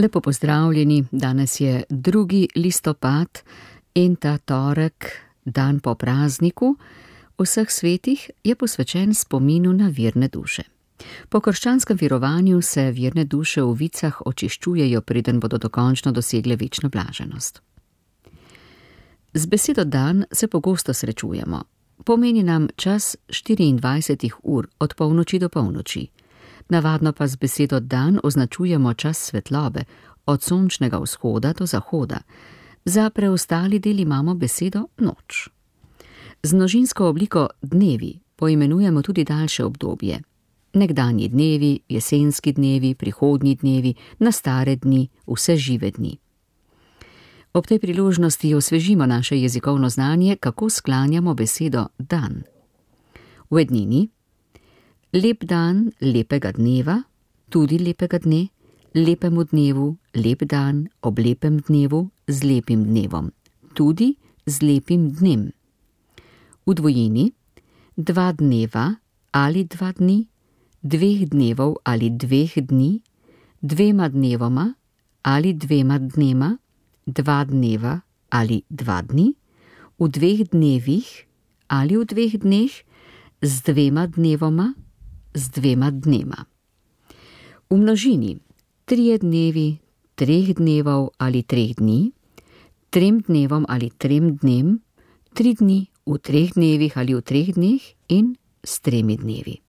Lepo pozdravljeni, danes je 2. listopad in ta torek, dan po prazniku vseh svetih, je posvečen spominu na virne duše. Po krščanskem verovanju se virne duše v vicah očiščujejo, preden bodo dokončno dosegle večno blaženost. Z besedo dan se pogosto srečujemo. Pomeni nam čas 24 ur od polnoči do polnoči. Navadno pa z besedo dan označujemo čas svetlobe, od sončnega vzhoda do zahoda. Za preostali del imamo besedo noč. Z množinsko obliko dnevi poimenujemo tudi daljše obdobje. Nekdanji dnevi, jesenski dnevi, prihodnji dnevi, na stare dni, vse žive dni. Ob tej priložnosti osvežimo naše jezikovno znanje, kako sklanjamo besedo dan. V ednini: lep dan, lepega dneva, tudi lepega dne, lepemu dnevu, lep dan, ob lepem dnevu, z lepim dnevom, tudi z lepim dnem. V dvojini: 2 dneva ali 2 dni, 2 dnevov ali 2 dni, 2 dnevoma ali 2 dnema, 2 dneva ali 2 dni, v 2 dnevih ali v 2 dneh, z 2 dnevoma, z 2 dnema. V množini: 3 dnevi, 3 dnevov ali 3 dni, 3 dnevom ali 3 dnem, 3 dni v 3 dnevih ali v 3 dneh in s 3 dnevi.